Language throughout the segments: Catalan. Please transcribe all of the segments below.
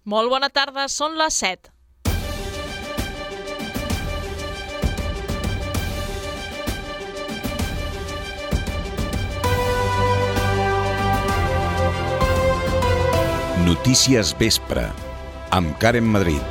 Molt bona tarda, són les 7. Notícies Vespre, amb Karen Madrid.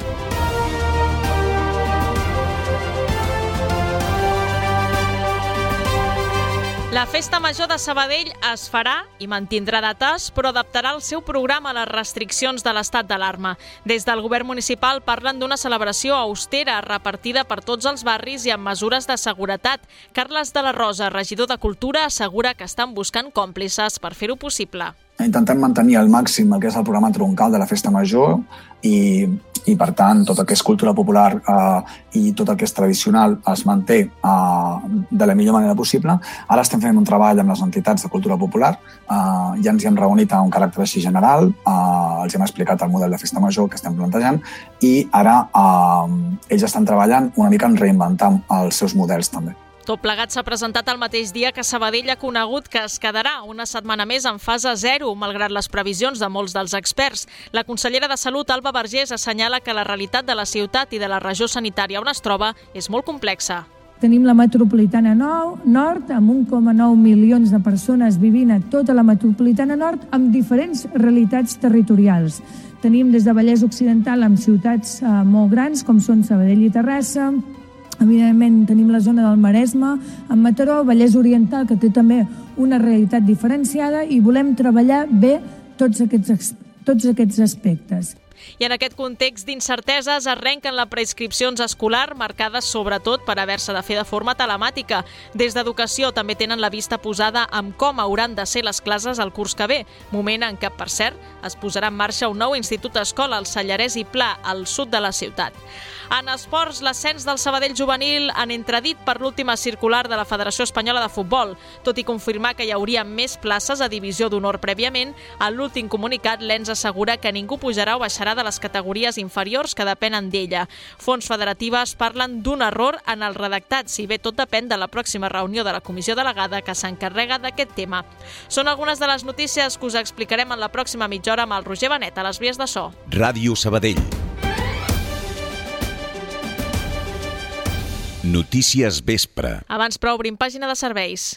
La Festa Major de Sabadell es farà i mantindrà dates, però adaptarà el seu programa a les restriccions de l'estat d'alarma. Des del govern municipal parlen d'una celebració austera repartida per tots els barris i amb mesures de seguretat. Carles de la Rosa, regidor de Cultura, assegura que estan buscant còmplices per fer-ho possible. Intentem mantenir al màxim el que és el programa troncal de la Festa Major i per tant, tot el que és cultura popular i tot el que és tradicional es manté de la millor manera possible. Ara estem fent un treball amb les entitats de cultura popular, ja ens hi hem reunit a un caràcter així general, els hem explicat el model de Festa Major que estem plantejant i ara ells estan treballant una mica en reinventar els seus models també. Tot plegat s'ha presentat el mateix dia que Sabadell ha conegut que es quedarà una setmana més en fase 0, malgrat les previsions de molts dels experts. La consellera de Salut, Alba Vergés, assenyala que la realitat de la ciutat i de la regió sanitària on es troba és molt complexa. Tenim la metropolitana nord, amb 1,9 milions de persones vivint a tota la metropolitana nord, amb diferents realitats territorials. Tenim des de Vallès Occidental amb ciutats molt grans, com són Sabadell i Terrassa. Evidentment, tenim la zona del Maresme, amb Mataró, Vallès Oriental, que té també una realitat diferenciada i volem treballar bé tots aquests aspectes. I en aquest context d'incerteses arrenquen les preinscripcions escolar marcades sobretot per haver-se de fer de forma telemàtica. Des d'Educació també tenen la vista posada amb com hauran de ser les classes el curs que ve, moment en què, per cert, es posarà en marxa un nou institut escola al Sallarès i Pla, al sud de la ciutat. En esports, l'ascens del Sabadell juvenil han entredit per l'última circular de la Federació Espanyola de Futbol. Tot i confirmar que hi hauria més places a divisió d'honor prèviament, a l'últim comunicat l'ENS assegura que ningú pujarà o baixarà de les categories inferiors que depenen d'ella. Fons federatives parlen d'un error en el redactat, si bé tot depèn de la pròxima reunió de la comissió delegada que s'encarrega d'aquest tema. Són algunes de les notícies que us explicarem en la pròxima mitja hora amb el Roger Benet a les vies de so. Ràdio Sabadell. Notícies Vespre. Abans però obrim pàgina de serveis.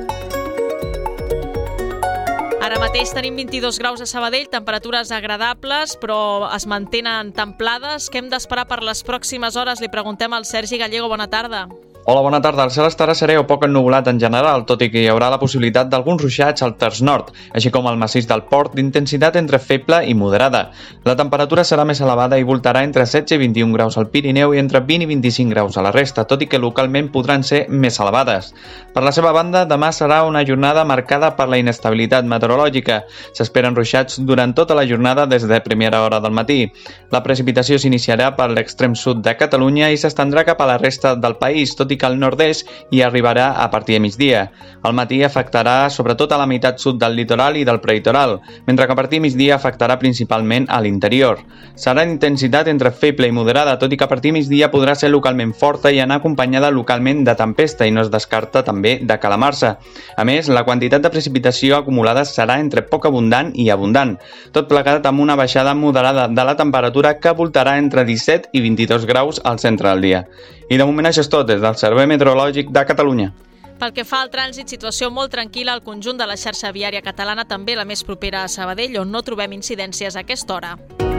Ara mateix tenim 22 graus a Sabadell, temperatures agradables, però es mantenen templades. Què hem d'esperar per les pròximes hores? Li preguntem al Sergi Gallego. Bona tarda. Hola, bona tarda. El cel estarà serè o poc ennuvolat en general, tot i que hi haurà la possibilitat d'alguns ruixats al terç nord, així com al massís del Port d'intensitat entre feble i moderada. La temperatura serà més elevada i voltarà entre 16 i 21 graus al Pirineu i entre 20 i 25 graus a la resta, tot i que localment podran ser més elevades. Per la seva banda, demà serà una jornada marcada per la inestabilitat meteorològica. S'esperen ruixats durant tota la jornada des de primera hora del matí. La precipitació s'iniciarà per l'extrem sud de Catalunya i s'estendrà cap a la resta del país, tot i que al nord-est hi arribarà a partir de migdia. Al matí afectarà sobretot a la meitat sud del litoral i del prelitoral, mentre que a partir de migdia afectarà principalment a l'interior. Serà d'intensitat entre feble i moderada, tot i que a partir de migdia podrà ser localment forta i anar acompanyada localment de tempesta i no es descarta també de calamarsa. A més, la quantitat de precipitació acumulada serà entre poc abundant i abundant, tot plegat amb una baixada moderada de la temperatura que voltarà entre 17 i 22 graus al centre del dia. I de moment això és tot des del Servei Meteorològic de Catalunya. Pel que fa al trànsit, situació molt tranquil·la al conjunt de la xarxa viària catalana, també la més propera a Sabadell, on no trobem incidències a aquesta hora.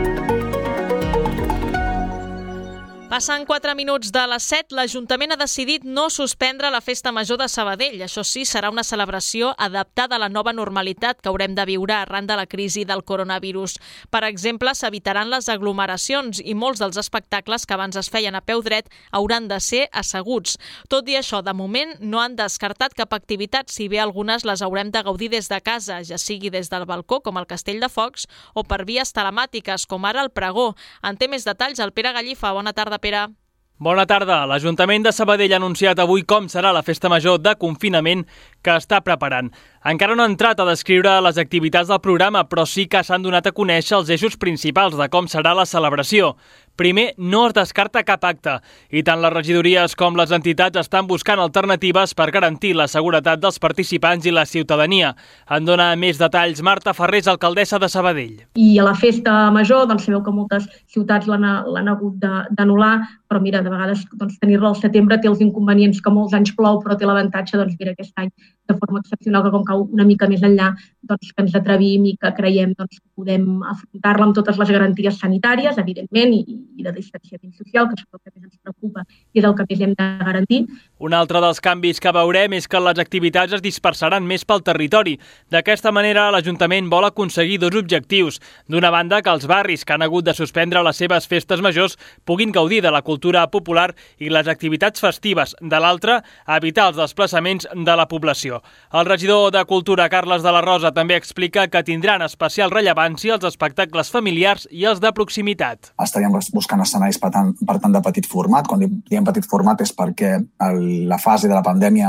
Passen 4 minuts de les 7, l'Ajuntament ha decidit no suspendre la Festa Major de Sabadell. Això sí, serà una celebració adaptada a la nova normalitat que haurem de viure arran de la crisi del coronavirus. Per exemple, s'evitaran les aglomeracions i molts dels espectacles que abans es feien a peu dret hauran de ser asseguts. Tot i això, de moment, no han descartat cap activitat, si bé algunes les haurem de gaudir des de casa, ja sigui des del balcó, com el Castell de Focs, o per vies telemàtiques, com ara el pregó. En té més detalls el Pere Gallifa. Bona tarda, Pere. Bona tarda. L'Ajuntament de Sabadell ha anunciat avui com serà la festa major de confinament que està preparant. Encara no ha entrat a descriure les activitats del programa, però sí que s'han donat a conèixer els eixos principals de com serà la celebració. Primer, no es descarta cap acte i tant les regidories com les entitats estan buscant alternatives per garantir la seguretat dels participants i la ciutadania. En dona més detalls Marta Ferrés, alcaldessa de Sabadell. I a la festa major sabeu que moltes ciutats l'han hagut d'anul·lar, però mira, de vegades tenir-la al setembre té els inconvenients que molts anys plou, però té l'avantatge aquest any de forma excepcional, que com cau una mica més enllà, que ens atrevim i que creiem que podem afrontar-la amb totes les garanties sanitàries, evidentment, i de distanciament social, que és el que més ens preocupa i és el que més hem de garantir. Un altre dels canvis que veurem és que les activitats es dispersaran més pel territori. D'aquesta manera, l'Ajuntament vol aconseguir dos objectius. D'una banda, que els barris que han hagut de suspendre les seves festes majors puguin gaudir de la cultura popular i les activitats festives. De l'altra, evitar els desplaçaments de la població. El regidor de Cultura, Carles de la Rosa, també explica que tindran especial rellevància els espectacles familiars i els de proximitat. Estaríem buscant escenaris per tant de petit format. Quan diem petit format és perquè la fase de la pandèmia,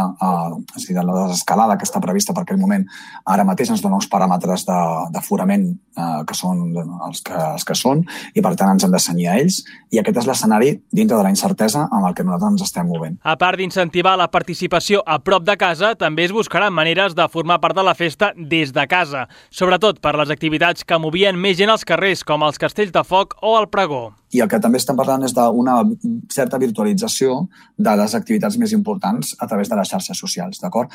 de la desescalada que està prevista per aquell moment, ara mateix ens dona uns paràmetres d'aforament que són els que són i per tant ens hem de cenyir a ells i aquest és l'escenari dintre de la incertesa amb el que nosaltres ens estem movent. A part d'incentivar la participació a prop de casa, també es buscaran maneres de formar part de la festa des de casa, sobretot per les activitats que movien més gent als carrers, com els castells de foc o el pregó. I el que també estem parlant és d'una certa virtualització de les activitats més importants a través de les xarxes socials, d'acord?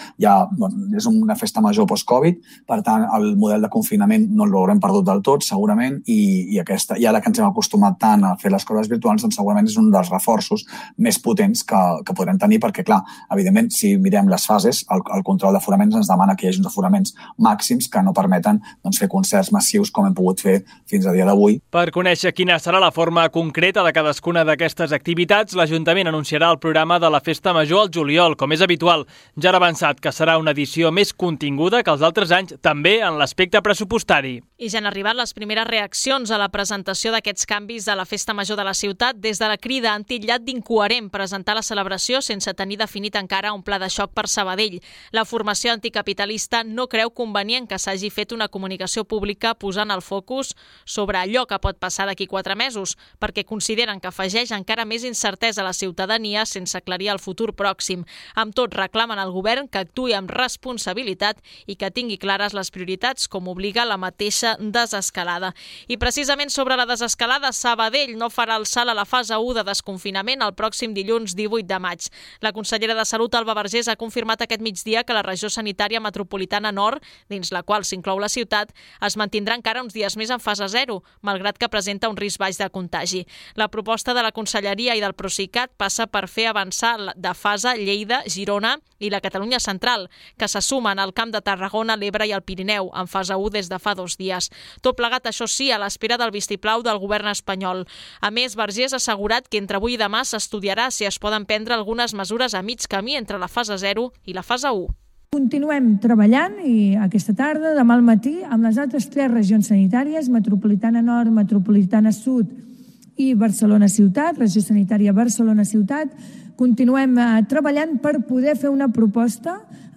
És una festa major post-Covid, per tant, el model de confinament no l'haurem perdut del tot, segurament, i ara que ens hem acostumat tant a fer les coses virtuals, doncs segurament és un dels reforços més potents que podrem tenir, perquè, clar, evidentment, si mirem les fases, el control d'aforaments ens demana que hi hagi uns aforaments màxims que no permeten fer concerts massius com hem pogut fer fins a dia d'avui. Per conèixer quina serà la forma concreta de cadascuna d'aquestes activitats, l'Ajuntament anunciarà el programa de la Festa Major al juliol, com és habitual. Ja ha avançat que serà una edició més continguda que els altres anys, també en l'aspecte pressupostari. I ja han arribat les primeres reaccions a la presentació d'aquests canvis a la Festa Major de la ciutat. Des de la Crida han titllat d'incoherent presentar la celebració sense tenir definit encara un pla de xoc per Sabadell. La formació anticapitalista no creu convenient que s'hagi fet una comunicació pública posant el focus sobre allò que pot passar d'aquí 4 mesos, perquè consideren que afegeix encara més incertesa a la ciutadania sense aclarir el futur pròxim. Amb tot, reclamen al govern que actuï amb responsabilitat i que tingui clares les prioritats, com obliga la mateixa desescalada. I precisament sobre la desescalada, Sabadell no farà el salt a la fase 1 de desconfinament el pròxim dilluns 18 de maig. La consellera de Salut, Alba Vergés, ha confirmat aquest migdia que la regió sanitària metropolitana nord, dins la qual s'inclou la ciutat, es mantindrà encara uns dies més en fase 0, malgrat que presenta un risc baix de contagi. La proposta de la Conselleria i del Procicat passa per fer avançar de fase Lleida, Girona i la Catalunya central, que se sumen al Camp de Tarragona, l'Ebre i el Pirineu, en fase 1 des de fa 2 dies. Tot plegat, això sí, a l'espera del vistiplau del govern espanyol. A més, Vergés ha assegurat que entre avui i demà s'estudiarà si es poden prendre algunes mesures a mig camí entre la fase 0 i la fase 1. Continuem treballant i aquesta tarda, demà al matí, amb les altres 3 regions sanitàries, Metropolitana Nord, Metropolitana Sud i Barcelona Ciutat, regió sanitària Barcelona Ciutat, continuem treballant per poder fer una proposta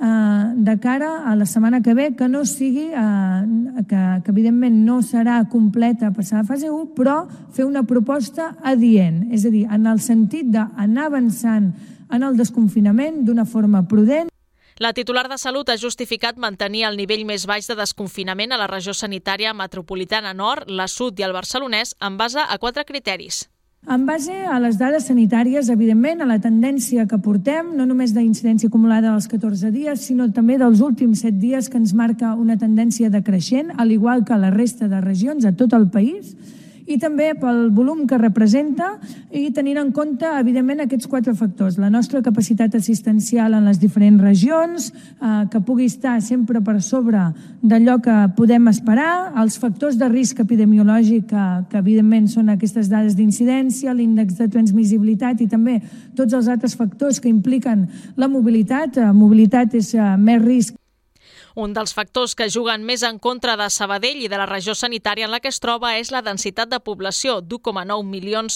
de cara a la setmana que ve que no sigui, que evidentment no serà completa a passar a fase 1, però fer una proposta adient, és a dir, en el sentit d'anar avançant en el desconfinament d'una forma prudent. La titular de Salut ha justificat mantenir el nivell més baix de desconfinament a la regió sanitària metropolitana nord, la sud i el barcelonès en base a 4 criteris. En base a les dades sanitàries, evidentment, a la tendència que portem, no només d'incidència acumulada dels 14 dies, sinó també dels últims 7 dies que ens marca una tendència decreixent, al igual que a la resta de regions, a tot el país, i també pel volum que representa i tenint en compte, evidentment, aquests 4 factors. La nostra capacitat assistencial en les diferents regions, que pugui estar sempre per sobre d'allò que podem esperar, els factors de risc epidemiològic, que evidentment són aquestes dades d'incidència, l'índex de transmissibilitat i també tots els altres factors que impliquen la mobilitat. Mobilitat és més risc. Un dels factors que juguen més en contra de Sabadell i de la regió sanitària en la que es troba és la densitat de població d'1,9 milions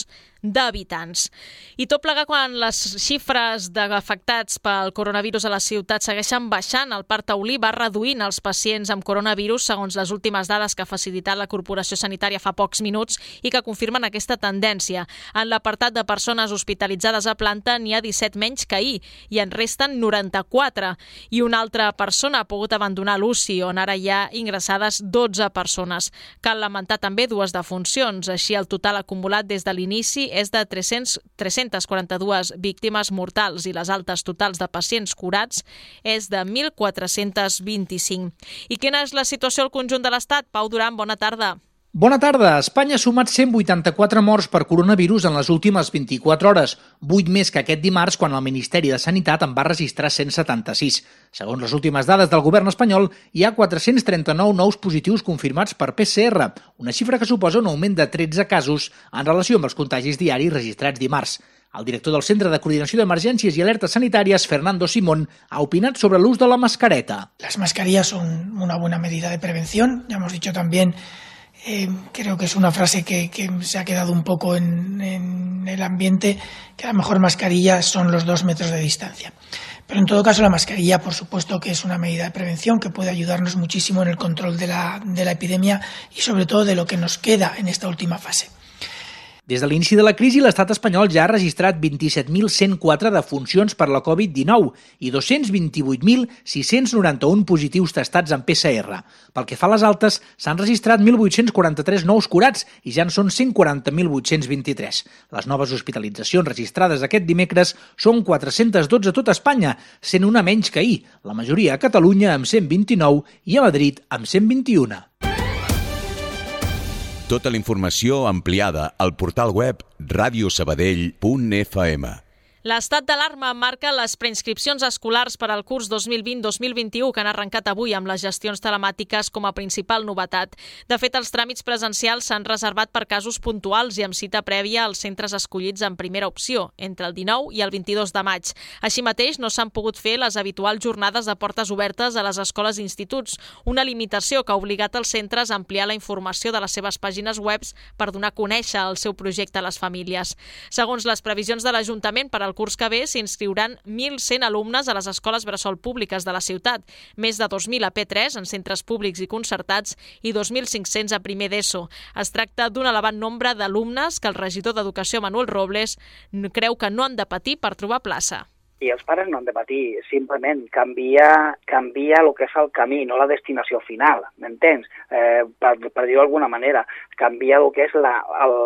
d'habitants. I tot plegar quan les xifres d'afectats pel coronavirus a la ciutat segueixen baixant. El Parc Taulí va reduint els pacients amb coronavirus segons les últimes dades que ha facilitat la Corporació Sanitària fa pocs minuts i que confirmen aquesta tendència. En l'apartat de persones hospitalitzades a planta n'hi ha 17 menys que ahir i en resten 94. I una altra persona ha pogut abandonar l'UCI, on ara hi ha ingressades 12 persones. Cal lamentar també 2 defuncions. Així, el total acumulat des de l'inici és de 342 víctimes mortals i les altes totals de pacients curats és de 1.425. I quina és la situació al conjunt de l'Estat? Pau Duran, bona tarda. Bona tarda. Espanya ha sumat 184 morts per coronavirus en les últimes 24 hores, 8 més que aquest dimarts quan el Ministeri de Sanitat en va registrar 176. Segons les últimes dades del govern espanyol, hi ha 439 nous positius confirmats per PCR, una xifra que suposa un augment de 13 casos en relació amb els contagis diaris registrats dimarts. El director del Centre de Coordinació d'Emergències i Alertes Sanitàries, Fernando Simón, ha opinat sobre l'ús de la mascareta. Las mascarillas son una buena medida de prevención, ya hemos dicho también. Creo que es una frase que se ha quedado un poco en el ambiente, que la mejor mascarilla son los 2 metros de distancia. Pero en todo caso la mascarilla, por supuesto que es una medida de prevención que puede ayudarnos muchísimo en el control de la epidemia y sobre todo de lo que nos queda en esta última fase. Des de l'inici de la crisi, l'estat espanyol ja ha registrat 27.104 defuncions per la Covid-19 i 228.691 positius testats en PCR. Pel que fa a les altes, s'han registrat 1.843 nous curats i ja en són 140.823. Les noves hospitalitzacions registrades aquest dimecres són 412 a tot Espanya, sent una menys que ahir, la majoria a Catalunya amb 129 i a Madrid amb 121. Tota la informació ampliada al portal web radiosabadell.fm. L'estat d'alarma marca les preinscripcions escolars per al curs 2020-2021 que han arrencat avui amb les gestions telemàtiques com a principal novetat. De fet, els tràmits presencials s'han reservat per casos puntuals i amb cita prèvia als centres escollits en primera opció, entre el 19 i el 22 de maig. Així mateix, no s'han pogut fer les habituals jornades de portes obertes a les escoles i instituts, una limitació que ha obligat els centres a ampliar la informació de les seves pàgines web per donar a conèixer el seu projecte a les famílies. Segons les previsions de l'Ajuntament, per al curs que ve s'inscriuran 1.100 alumnes a les escoles bressol públiques de la ciutat, més de 2.000 a P3 en centres públics i concertats i 2.500 a primer d'ESO. Es tracta d'un elevat nombre d'alumnes que el regidor d'Educació, Manuel Robles, creu que no han de patir per trobar plaça. I els pares no han de patir, simplement canvia el que és el camí, no la destinació final, m'entens? Per dir-ho d'alguna manera, canvia el que és la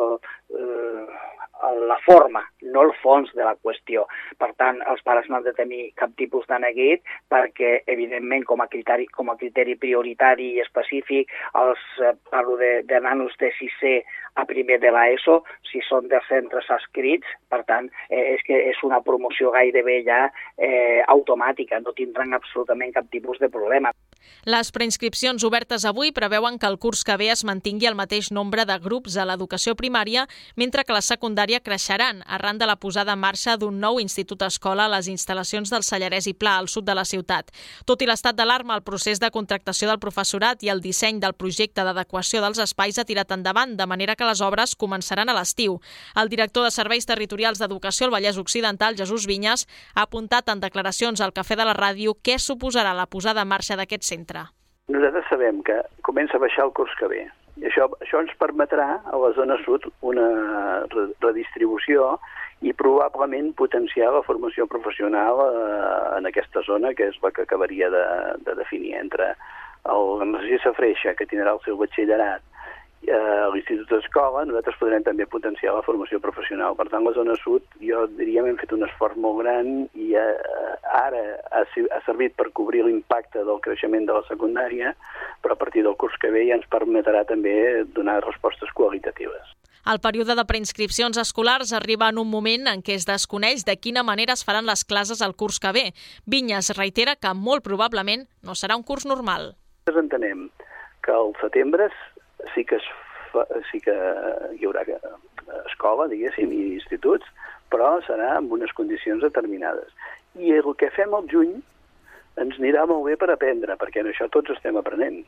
forma, no el fons de la qüestió. Per tant, els pares no han de tenir cap tipus de neguit perquè, evidentment, com a criteri prioritari i específic, parlo de nanos de 6è a primer de l'ESO, si són de centres adscrits, per tant, és que és una promoció gairebé ja automàtica, no tindran absolutament cap tipus de problema. Les preinscripcions obertes avui preveuen que el curs que ve es mantingui el mateix nombre de grups a l'educació primària, mentre que la secundària creixeran arran de la posada en marxa d'un nou institut-escola a les instal·lacions del Sallarès i Pla, al sud de la ciutat. Tot i l'estat d'alarma, el procés de contractació del professorat i el disseny del projecte d'adequació dels espais ha tirat endavant, de manera que les obres començaran a l'estiu. El director de Serveis Territorials d'Educació al Vallès Occidental, Jesús Vinyes, ha apuntat en declaracions al Cafè de la Ràdio què suposarà la posada en marxa d'aquest centre. Nosaltres sabem que comença a baixar el curs que ve. I això ens permetrà a la zona sud una redistribució i probablement potenciar la formació professional en aquesta zona, que és la que acabaria de definir entre el Narcís Safreixa, que tindrà el seu batxillerat, a l'Institut d'Escola, nosaltres podrem també potenciar la formació professional. Per tant, la zona sud, jo diria, hem fet un esforç molt gran i ara ha servit per cobrir l'impacte del creixement de la secundària, però a partir del curs que ve ja ens permetrà també donar respostes qualitatives. El període de preinscripcions escolars arriba en un moment en què es desconeix de quina manera es faran les classes el curs que ve. Vinyes reitera que molt probablement no serà un curs normal. Nosaltres entenem que al setembre sí que hi haurà escola, diguéssim, i instituts, però serà amb unes condicions determinades. I el que fem al juny ens anirà molt bé per aprendre, perquè en això tots estem aprenent.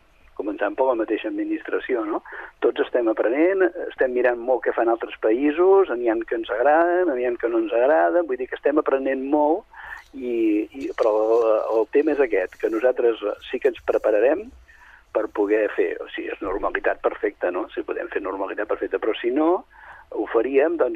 començant per la mateixa administració, no? Tots estem aprenent, estem mirant molt què fan altres països, n'hi ha que ens agraden, n'hi ha que no ens agraden, vull dir que estem aprenent molt, però el tema és aquest, que nosaltres sí que ens prepararem per poder fer, o sigui, és normalitat perfecta, no? Si podem fer normalitat perfecta, però si no, ho faríem doncs,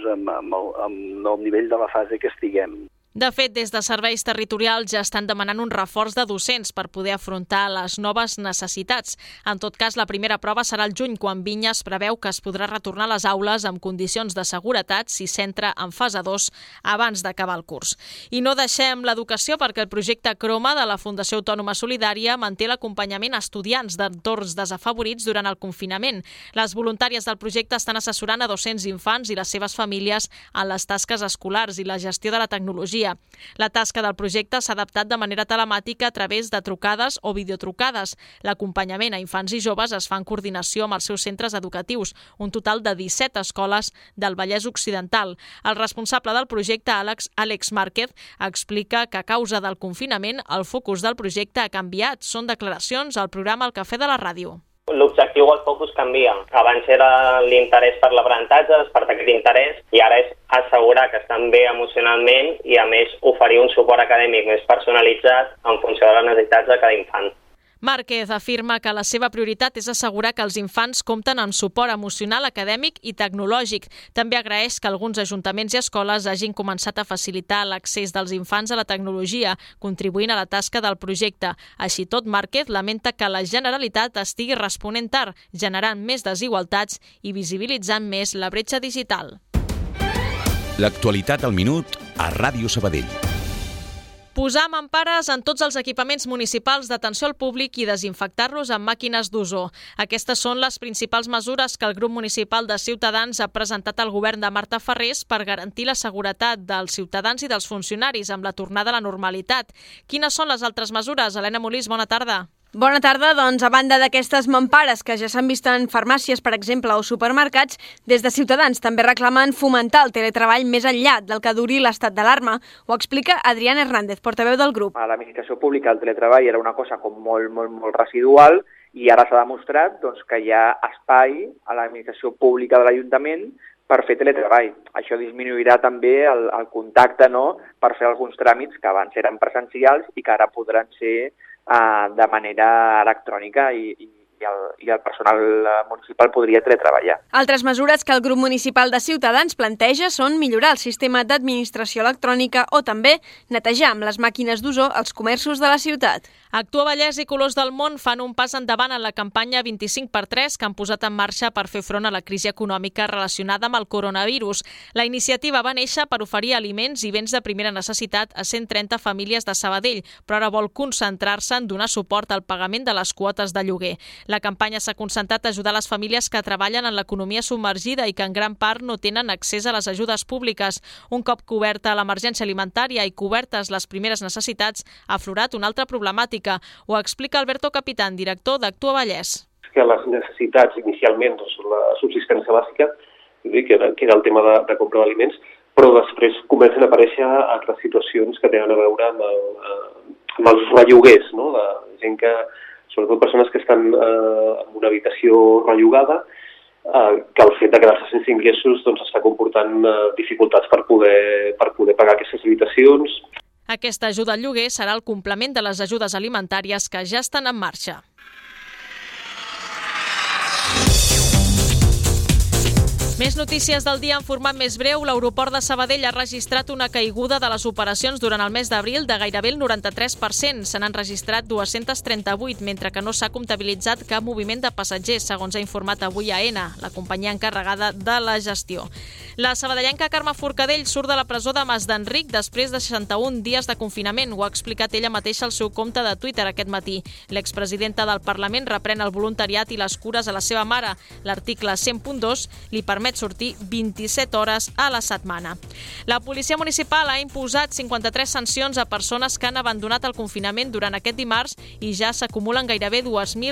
amb el nivell de la fase que estiguem. De fet, des de serveis territorials ja estan demanant un reforç de docents per poder afrontar les noves necessitats. En tot cas, la primera prova serà al juny, quan Vinyes preveu que es podrà retornar a les aules amb condicions de seguretat si s'entra en fase 2 abans d'acabar el curs. I no deixem l'educació perquè el projecte Croma de la Fundació Autònoma Solidària manté l'acompanyament a estudiants d'entorns desafavorits durant el confinament. Les voluntàries del projecte estan assessorant a 200 infants i les seves famílies en les tasques escolars i la gestió de la tecnologia. La tasca del projecte s'ha adaptat de manera telemàtica a través de trucades o videotrucades. L'acompanyament a infants i joves es fa en coordinació amb els seus centres educatius, un total de 17 escoles del Vallès Occidental. El responsable del projecte, Àlex Márquez, explica que a causa del confinament el focus del projecte ha canviat. Són declaracions al programa El Cafè de la Ràdio. L'objectiu o el focus canvia. Abans era l'interès per l'aprenentatge, despertar aquest interès, i ara és assegurar que estan bé emocionalment i, a més, oferir un suport acadèmic més personalitzat en funció de les necessitats de cada infant. Márquez afirma que la seva prioritat és assegurar que els infants compten amb suport emocional, acadèmic i tecnològic. També agraeix que alguns ajuntaments i escoles hagin començat a facilitar l'accés dels infants a la tecnologia, contribuint a la tasca del projecte. Així tot, Márquez lamenta que la Generalitat estigui responent tard, generant més desigualtats i visibilitzant més la bretxa digital. L'actualitat al minut a Ràdio Sabadell. Posar mampares en tots els equipaments municipals d'atenció al públic i desinfectar-los amb màquines d'ozó. Aquestes són les principals mesures que el grup municipal de Ciutadans ha presentat al govern de Marta Ferrés per garantir la seguretat dels ciutadans i dels funcionaris amb la tornada a la normalitat. Quines són les altres mesures? Helena Molís, bona tarda. Bona tarda. Doncs, a banda d'aquestes mampares que ja s'han vist en farmàcies, per exemple, o supermercats, des de Ciutadans també reclamen fomentar el teletreball més enllà del que duri l'estat d'alarma. Ho explica Adrián Hernández, portaveu del grup. A l'administració pública el teletreball era una cosa com molt residual i ara s'ha demostrat que hi ha espai a l'administració pública de l'Ajuntament per fer teletreball. Això disminuirà també el contacte, per fer alguns tràmits que abans eren presencials i que ara podran ser de manera electrònica i el personal municipal podria teletreballar. Altres mesures que el grup municipal de Ciutadans planteja són millorar el sistema d'administració electrònica o també netejar amb les màquines d'ozó els comerços de la ciutat. Actua Vallès i Colors del Món fan un pas endavant en la campanya 25x3 que han posat en marxa per fer front a la crisi econòmica relacionada amb el coronavirus. La iniciativa va néixer per oferir aliments i béns de primera necessitat a 130 famílies de Sabadell, però ara vol concentrar-se en donar suport al pagament de les quotes de lloguer. La campanya s'ha concentrat a ajudar les famílies que treballen en l'economia submergida i que en gran part no tenen accés a les ajudes públiques. Un cop coberta l'emergència alimentària i cobertes les primeres necessitats, ha aflorat una altra problemàtica. Ho explica Alberto Capitán, director d'Actua Vallès. Que les necessitats inicialment, la subsistència bàsica, que era el tema de compra d'aliments, però després comencen a aparèixer altres situacions que tenen a veure amb els relloguers, de gent que, sobretot persones que estan en una habitació relligada, que el fet de quedar-se sense ingressos està comportant dificultats per poder pagar aquestes habitacions. Aquesta ajuda al lloguer serà el complement de les ajudes alimentàries que ja estan en marxa. Més notícies del dia en format més breu. L'aeroport de Sabadell ha registrat una caiguda de les operacions durant el mes d'abril de gairebé el 93%. Se n'han registrat 238, mentre que no s'ha comptabilitzat cap moviment de passatgers, segons ha informat avui AENA, la companyia encarregada de la gestió. La sabadellenca Carme Forcadell surt de la presó de Mas d'Enric després de 61 dies de confinament. Ho ha explicat ella mateixa al seu compte de Twitter aquest matí. L'expresidenta del Parlament reprèn el voluntariat i les cures a la seva mare. L'article 100.2 li permet sortir 27 hores a la setmana. La policia municipal ha imposat 53 sancions a persones que han abandonat el confinament durant aquest dimarts i ja s'acumulen gairebé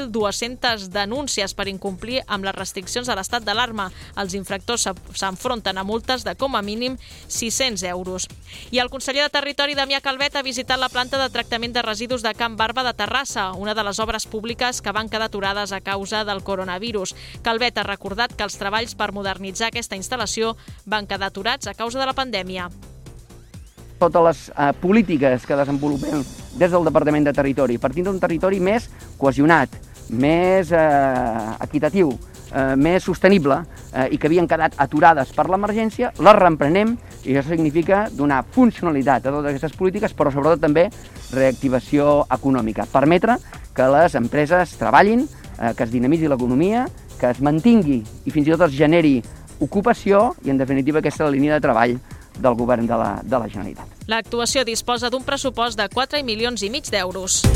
2.200 denúncies per incomplir amb les restriccions de l'estat d'alarma. Els infractors s'enfronten a multes de com a mínim 600 euros. I el conseller de Territori, Damià Calvet, ha visitat la planta de tractament de residus de Can Barba de Terrassa, una de les obres públiques que van quedar aturades a causa del coronavirus. Calvet ha recordat que els treballs per modernitzar aquesta instal·lació van quedar aturats a causa de la pandèmia. Totes les polítiques que desenvolupem des del Departament de Territori, partint d'un territori més cohesionat, més equitatiu, més sostenible i que havien quedat aturades per l'emergència, les reemprenem i això significa donar funcionalitat a totes aquestes polítiques, però sobretot també reactivació econòmica, permetre que les empreses treballin, que es dinamitzi l'economia, que es mantingui i fins i tot es generi ocupació i, en definitiva, aquesta és la línia de treball del govern de la Generalitat. L'actuació disposa d'un pressupost de 4,5 milions d'euros.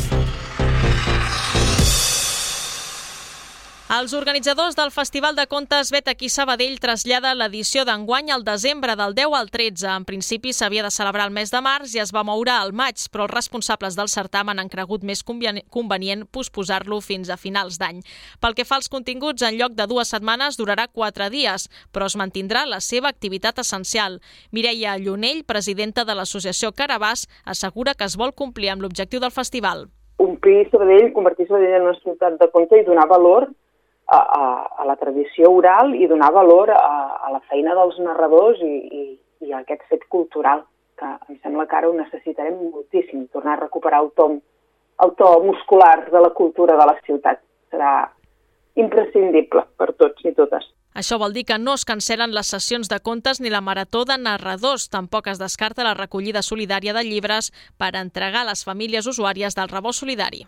Els organitzadors del Festival de Contes Vet aquí Sabadell traslladà l'edició d'enguany al desembre del 10 al 13. En principi s'havia de celebrar el mes de març i es va moure al maig, però els responsables del certamen han cregut més convenient posposar-lo fins a finals d'any. Pel que fa als continguts, en lloc de 2 setmanes durarà 4 dies, però es mantindrà la seva activitat essencial. Mireia Llunell, presidenta de l'associació Carabàs, assegura que es vol complir amb l'objectiu del festival. Omplir Sabadell, convertir Sabadell en una ciutat de conte i donar valor a la tradició oral i donar valor a la feina dels narradors i a aquest fet cultural, que em sembla que ara ho necessitarem moltíssim, tornar a recuperar el to muscular de la cultura de la ciutat. Serà imprescindible per tots i totes. Això vol dir que no es cancel·len les sessions de contes ni la marató de narradors. Tampoc es descarta la recollida solidària de llibres per entregar a les famílies usuàries del rebost solidari.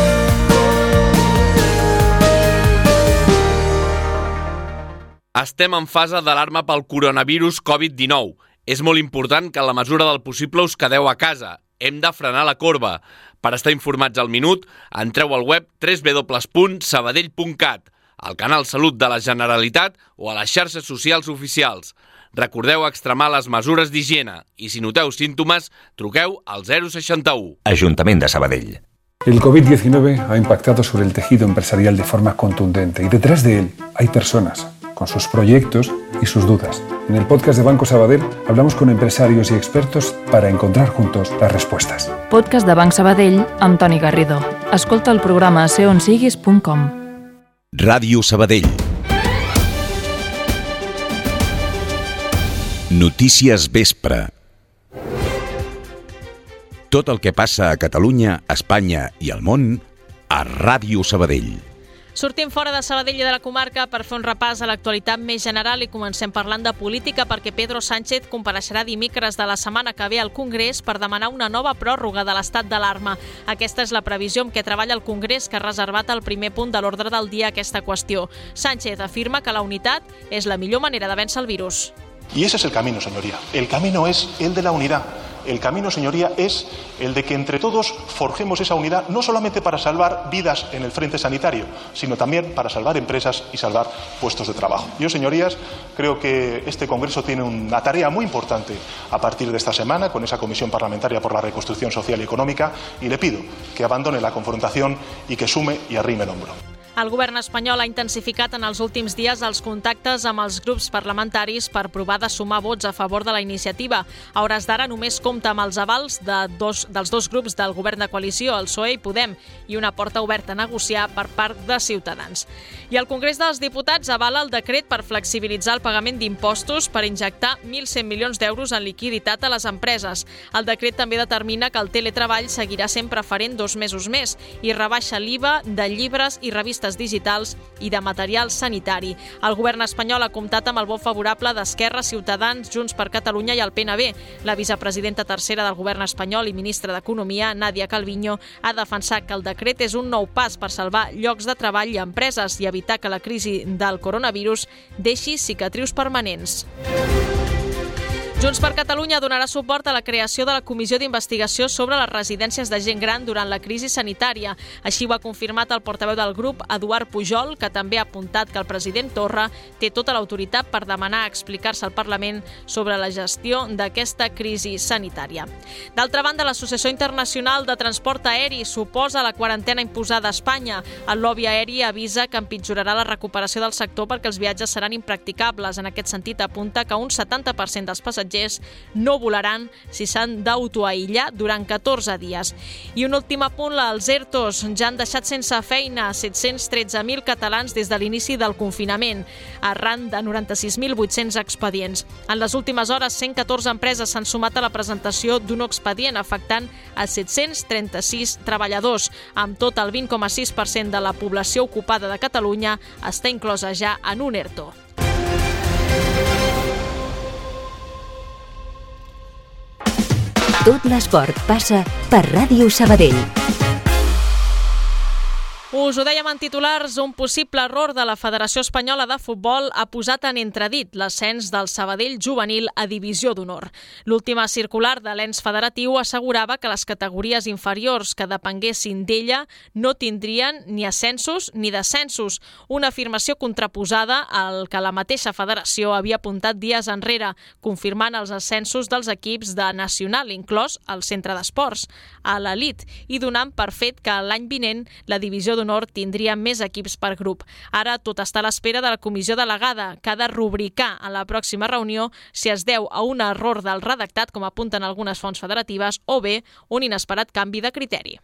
Estem en fase d'alarma pel coronavirus Covid-19. És molt important que en la mesura del possible us quedeu a casa. Hem de frenar la corba. Per estar informats al minut, entreu al web www.sabadell.cat, al canal Salut de la Generalitat o a les xarxes socials oficials. Recordeu extremar les mesures d'higiene i si noteu símptomes, truqueu al 061. Ajuntament de Sabadell. El COVID-19 ha impactado sobre el tejido empresarial de forma contundente y detrás de él hay personas con sus proyectos y sus dudas. En el podcast de Banco Sabadell hablamos con empresarios y expertos para encontrar juntos las respuestas. Podcast de Banc Sabadell amb Toni Garrido. Escolta el programa a seonsiguis.com. Ràdio Sabadell. Notícies vespre. Tot el que passa a Catalunya, Espanya i al món a Ràdio Sabadell. Sortim fora de Sabadell i de la comarca per fer un repàs a l'actualitat més general i comencem parlant de política perquè Pedro Sánchez compareixerà dimecres de la setmana que ve al Congrés per demanar una nova pròrroga de l'estat d'alarma. Aquesta és la previsió amb què treballa el Congrés, que ha reservat el primer punt de l'ordre del dia a aquesta qüestió. Sánchez afirma que la unitat és la millor manera de vèncer el virus. Y ese es el camino, señoría. El camino es el de la unidad. El camino, señoría, es el de que entre todos forjemos esa unidad, no solamente para salvar vidas en el frente sanitario, sino también para salvar empresas y salvar puestos de trabajo. Yo, señorías, creo que este Congreso tiene una tarea muy importante a partir de esta semana con esa Comisión Parlamentaria por la Reconstrucción Social y Económica y le pido que abandone la confrontación y que sume y arrime el hombro. El govern espanyol ha intensificat en els últims dies els contactes amb els grups parlamentaris per provar de sumar vots a favor de la iniciativa. A hores d'ara només compta amb els avals dels dos grups del govern de coalició, el PSOE i Podem, i una porta oberta a negociar per part de Ciutadans. I el Congrés dels Diputats avala el decret per flexibilitzar el pagament d'impostos per injectar 1.100 milions d'euros en liquiditat a les empreses. El decret també determina que el teletreball seguirà sent preferent 2 mesos més i rebaixa l'IVA de llibres i revistes digitals i de material sanitari. El govern espanyol ha comptat amb el vot favorable d'Esquerra, Ciutadans, Junts per Catalunya i el PNB. La vicepresidenta tercera del govern espanyol i ministra d'Economia, Nadia Calviño, ha defensat que el decret és un nou pas per salvar llocs de treball i empreses i evitar que la crisi del coronavirus deixi cicatrius permanents. Junts per Catalunya donarà suport a la creació de la Comissió d'Investigació sobre les residències de gent gran durant la crisi sanitària. Així ho ha confirmat el portaveu del grup, Eduard Pujol, que també ha apuntat que el president Torra té tota l'autoritat per demanar explicar-se al Parlament sobre la gestió d'aquesta crisi sanitària. D'altra banda, l'Associació Internacional de Transport Aeri s'oposa a la quarantena imposada a Espanya. El lobby aeri avisa que empitjorarà la recuperació del sector perquè els viatges seran impracticables. En aquest sentit, apunta que un 70% dels passatgers no volaran si s'han d'autoaïllar durant 14 dies. I un últim apunt, els ERTOs ja han deixat sense feina 713.000 catalans des de l'inici del confinament, arran de 96.800 expedients. En les últimes hores, 114 empreses s'han sumat a la presentació d'un expedient afectant a 736 treballadors. Amb tot, el 20,6% de la població ocupada de Catalunya està inclosa ja en un ERTO. Tot l'esport passa per Ràdio Sabadell. Us ho dèiem en titulars, un possible error de la Federació Espanyola de Futbol ha posat en entredit l'ascens del Sabadell juvenil a Divisió d'Honor. L'última circular de l'ens federatiu assegurava que les categories inferiors que depenguessin d'ella no tindrien ni ascensos ni descensos, una afirmació contraposada al que la mateixa federació havia apuntat dies enrere, confirmant els ascensos dels equips de nacional, inclòs el centre d'esports, a l'elit, i donant per fet que l'any vinent la Divisió d'Honor tindria més equips per grup. Ara tot està a l'espera de la comissió delegada, que ha de rubricar en la pròxima reunió si es deu a un error del redactat, com apunten algunes fonts federatives, o bé un inesperat canvi de criteri.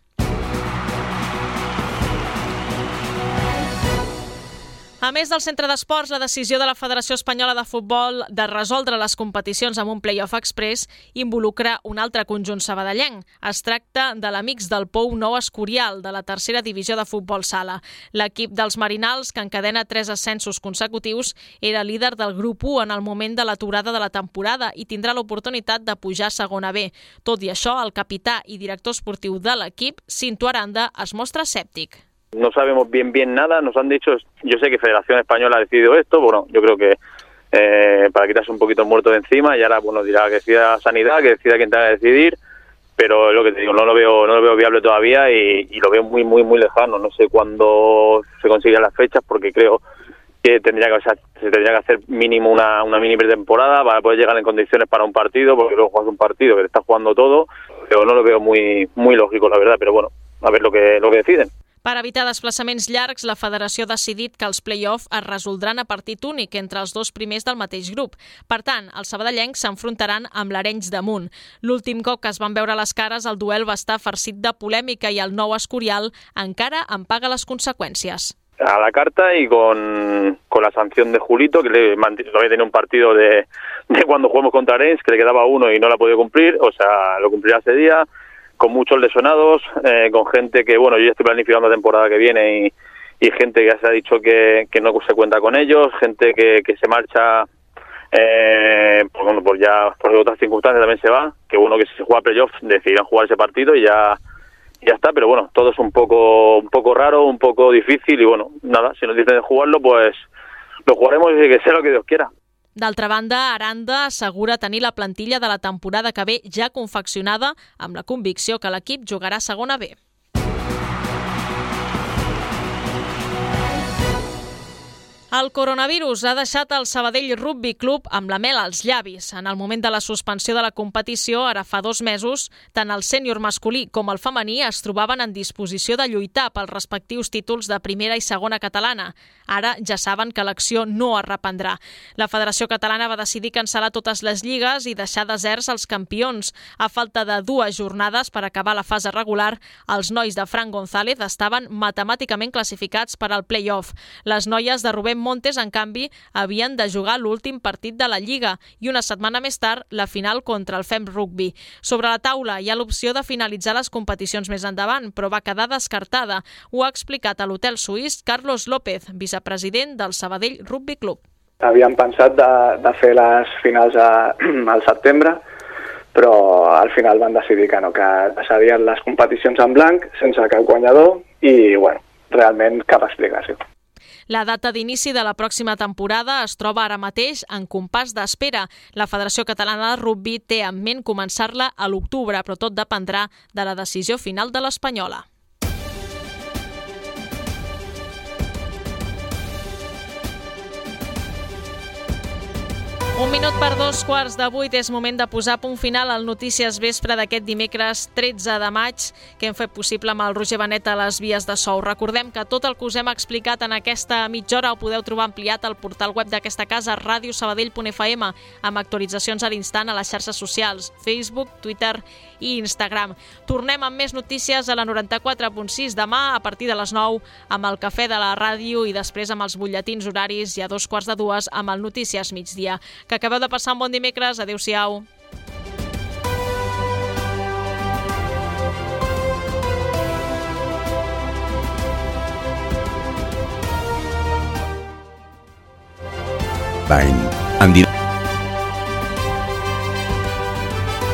A més del centre d'esports, la decisió de la Federació Espanyola de Futbol de resoldre les competicions amb un play-off express involucra un altre conjunt sabadellenc. Es tracta de l'Amics del Pou Nou Escorial, de la tercera divisió de futbol sala. L'equip dels Marinals, que encadena 3 ascensos consecutius, era líder del grup 1 en el moment de l'aturada de la temporada i tindrà l'oportunitat de pujar a segona B. Tot i això, el capità i director esportiu de l'equip, Cinto Aranda, es mostra escèptic. No sabemos bien nada, nos han dicho, yo sé que Federación Española ha decidido esto, bueno, yo creo que para quitarse un poquito el muerto de encima, y ahora bueno dirá que decida Sanidad, que decida quien tenga que decidir, pero es lo que te digo, no lo veo viable todavía y lo veo muy lejano. No sé cuándo se consiguen las fechas, porque creo que se tendría que hacer mínimo una mini pretemporada para poder llegar en condiciones para un partido, porque luego juegas un partido que te está jugando todo, pero no lo veo muy lógico, la verdad, pero bueno, a ver lo que deciden. Per evitar desplaçaments llargs, la federació ha decidit que els play-off es resoldran a partit únic entre els dos primers del mateix grup. Per tant, els sabadellencs s'enfrontaran amb l'Arenys de Munt. L'últim cop que es van veure les cares, el duel va estar farcit de polèmica i el Nou Escorial encara en paga les conseqüències. A la carta y con la sanción de Julito, que todavía tenía un partido de cuando jugamos contra Arenys, que le quedaba uno y no la podía cumplir, o sea, lo cumplirá ese día, con muchos lesionados, con gente que, bueno, yo ya estoy planificando la temporada que viene y gente que ya se ha dicho que no se cuenta con ellos, gente que se marcha, por otras circunstancias también se va, que uno que si se juega playoff decidirán jugar ese partido y ya está, pero bueno, todo es un poco raro, un poco difícil y bueno, nada, si nos dicen de jugarlo, pues lo jugaremos y que sea lo que Dios quiera. D'altra banda, Aranda assegura tenir la plantilla de la temporada que ve ja confeccionada amb la convicció que l'equip jugarà a segona B. El coronavirus ha deixat el Sabadell Rugby Club amb la mel als llavis. En el moment de la suspensió de la competició, ara fa 2 mesos, tant el sènior masculí com el femení es trobaven en disposició de lluitar pels respectius títols de primera i segona catalana. Ara ja saben que l'acció no es reprendrà. La Federació Catalana va decidir cancel·lar totes les lligues i deixar deserts els campions. A falta de 2 jornades per acabar la fase regular, els nois de Fran González estaven matemàticament classificats per al play-off. Les noies de Rubén Montes, en canvi, havien de jugar l'últim partit de la Lliga i una setmana més tard la final contra el FEM Rugby. Sobre la taula hi ha l'opció de finalitzar les competicions més endavant, però va quedar descartada. Ho ha explicat a l'hotel suís Carlos López, vicepresident del Sabadell Rugby Club. Havíem pensat de fer les finals al setembre, però al final van decidir que no, que deixarien les competicions en blanc, sense cap guanyador i, bueno, realment cap explicació. La data d'inici de la pròxima temporada es troba ara mateix en compàs d'espera. La Federació Catalana de Rugby té en ment començar-la a l'octubre, però tot dependrà de la decisió final de l'Espanyola. Un minut per 7:45 és moment de posar punt final al Notícies Vespre d'aquest dimecres 13 de maig que hem fet possible amb el Roger Benet a les vies de so. Recordem que tot el que us hem explicat en aquesta mitja hora ho podeu trobar ampliat al portal web d'aquesta casa, radiosabadell.fm, amb actualitzacions a l'instant a les xarxes socials, Facebook, Twitter i Instagram. Tornem amb més notícies a la 94.6 demà a partir de les 9 amb el Cafè de la Ràdio i després amb els butlletins horaris i a 2:15 amb el Notícies Migdia. Que acabeu de passar un bon dimecres. Adéu-siau.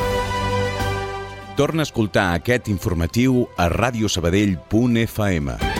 Torna a escoltar aquest informatiu a radiosabadell.fm.